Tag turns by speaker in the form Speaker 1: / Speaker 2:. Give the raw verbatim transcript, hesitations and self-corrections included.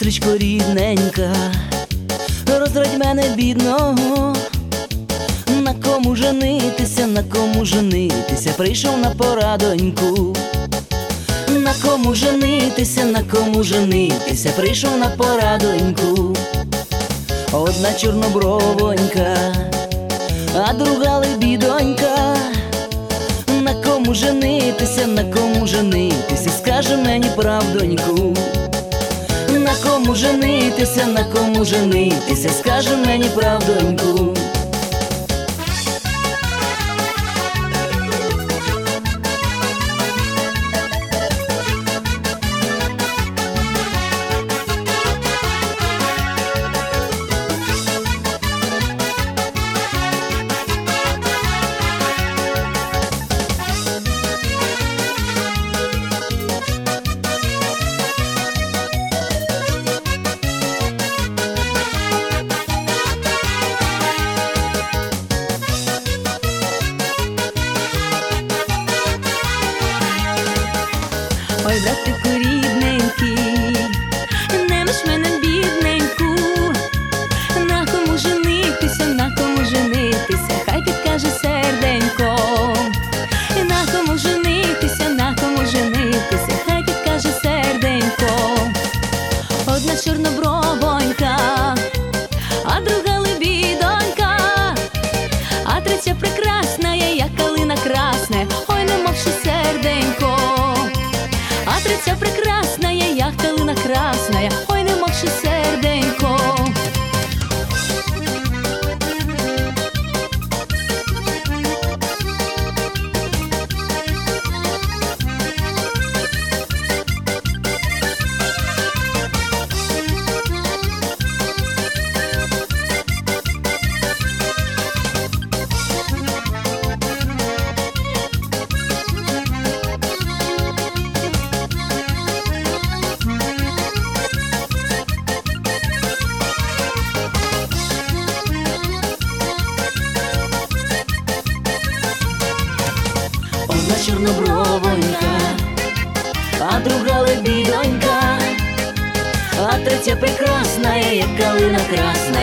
Speaker 1: сестричко рідненька, розрадь мене бідного. На кому женитися, на кому женитися, прийшов на порадоньку. На кому женитися, на кому женитися, прийшов на порадоньку. Одна чорнобровонька, а друга лебідонька. На кому женитися, на кому женитися, скаже мені правдоньку. На кому женитися, на кому женитися, скаже мені правдоньку.
Speaker 2: Ой, братику рідненький, не лиш мене бідненьку. На кому женитися, на кому женитися, хай підкаже серденько. На кому женитися, на кому женитися, хай підкаже серденько. Одна чорнобровонька, а друга лебідонька, а третя прекрасна, як калина красне, ой, не мовши серденько. А третя прекрасная, як калина красная, ой, не мовши серденько.
Speaker 1: Одна чорнобровонька, а друга лебідонька, а третя прекрасна, як калина красна,